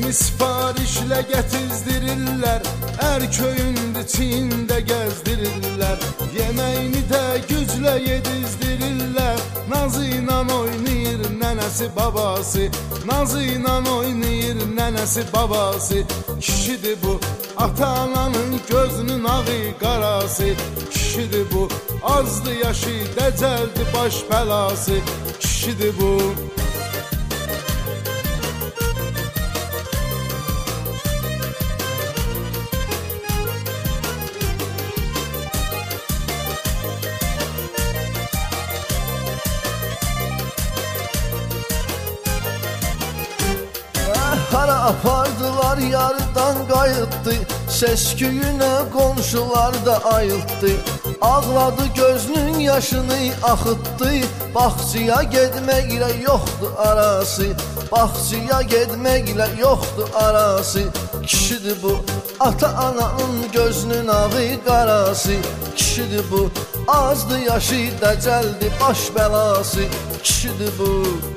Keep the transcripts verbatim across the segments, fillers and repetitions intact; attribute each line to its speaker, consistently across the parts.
Speaker 1: Səni sifarişlə gətizdirirlər, ərköyün içində gəzdirirlər. Yeməyini də güclə yedizdirirlər, nazı ilə oynayır nənəsi babası, nazı ilə oynayır nənəsi babası. Kişidir bu, ata-ananın gözünün ağı qarası. Kişidir bu, azdı yaşı, dəcəldi baş bəlası. Kişidir bu.
Speaker 2: Hara apardılar yarıdan qayıtdı, səsküyünə qonşular da ayıltdı. Ağladı gözünün yaşını axıtdı, baxçıya gedməklə yoxdur arası, baxçıya gedməklə yoxdur arası. Kişidir bu, ata-ananın gözünün ağı qarası. Kişidir bu, azdı yaşı, dəcəldi baş bəlası. Kişidir bu.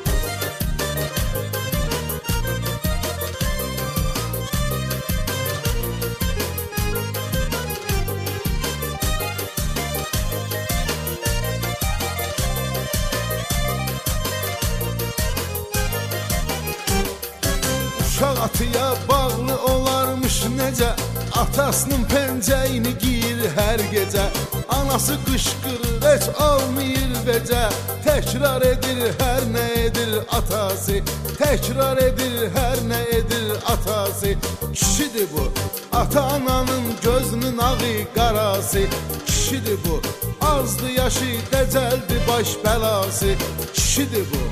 Speaker 1: Uşaq atıya bağlı olarmış necə, atasının pencəyini giyir hər gecə. Anası qışqırır, heç almayır vecə, təkrar edir hər nə edir atası, təkrar edir hər nə edir atası. Kişidir bu, ata-ananın gözünün ağı qarası. Kişidir bu, azdı yaşı, dəcəldi baş bəlası. Kişidir bu.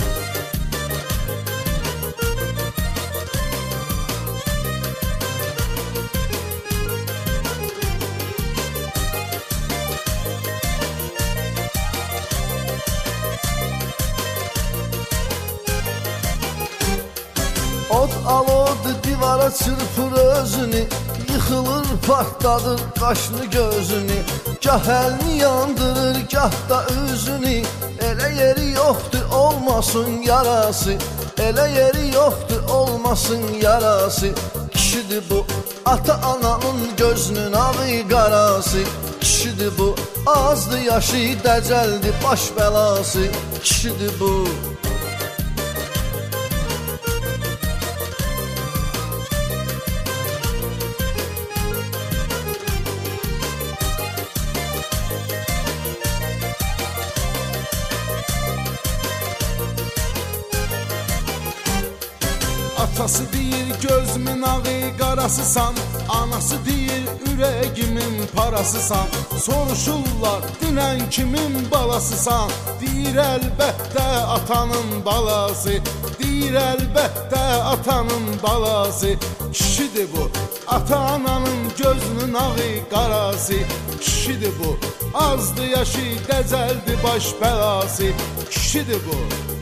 Speaker 2: Od alodu divara çırpır özünü, yıxılır partladır qaşını gözünü. Gah əlini yandırır, gah da üzünü, elə yeri yoxdur olmasın yarası, elə yeri yoxdur olmasın yarası. Kişidir bu, ata-ananın gözünün ağı qarası. Kişidir bu, azdı yaşı, dəcəldi baş bəlası. Kişidir bu.
Speaker 1: Atası deyir gözümün ağı qarasısan, anası deyir ürəgimin parasısan. Soruşurlar dünən kimin balasısan, deyir əlbəttə atanın balası, deyir əlbəttə atanın balası. Kişidir bu, ata-ananın gözünün ağı qarası. Kişidir bu, azdı yaşı, dəcəldi baş bəlası. Kişidir bu.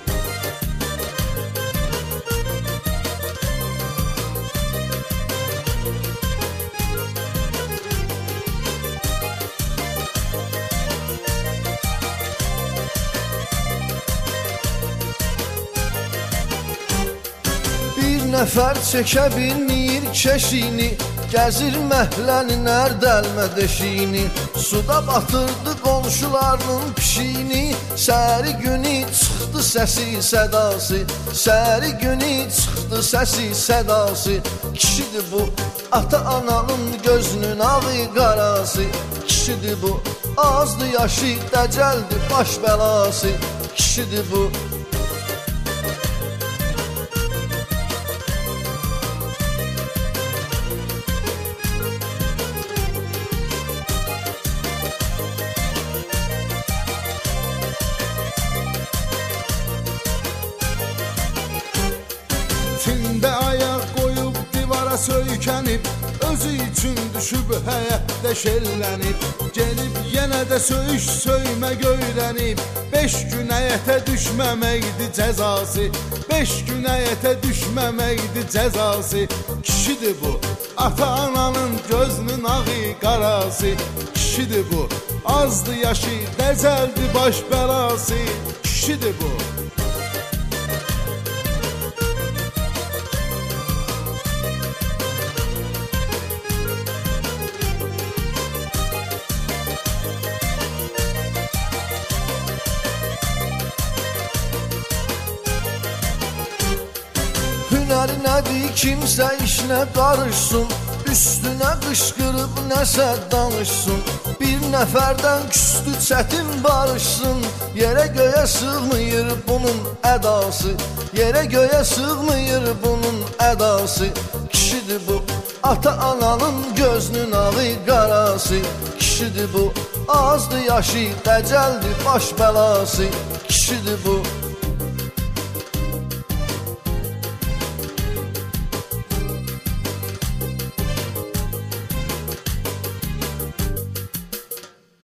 Speaker 2: Nəfər çəkə bilmir keşini, gəzir məhlənin ərdəlmə deşini. Suda batırdı qonşularının pişini, səhəri günü çıxdı səsi sədası, səhəri günü çıxdı səsi sədası. Kişidir bu, ata-ananın gözünün ağı qarası. Kişidir bu, azdı yaşı, dəcəldi baş bəlası. Kişidir bu.
Speaker 1: Tində ayaq qoyub divara söykənib, özü üçün düşüb həyətdə şellənib. Gelib yenə də söyüş söymə göyrənib, beş gün həyətə düşməməkdi cəzası, beş gün həyətə düşməməkdi cəzası. Kişidir bu, ata-ananın gözünün ağı qarası. Kişidir bu, azdı yaşı, dəcəldi baş bəlası. Kişidir bu.
Speaker 2: nədir kimsə işinə qarışsın, üstünə qışqırıb nəsə danışsın. Bir nəfərdən küstü çətin barışsın, yerə göyə sığmıyır bunun ədası, yerə göyə sığmıyır bunun ədası. Kişidir bu ata-ananın gözünün ağı qarası, kişidir bu azdı yaşı, dəcəldir baş bəlası, kişidir bu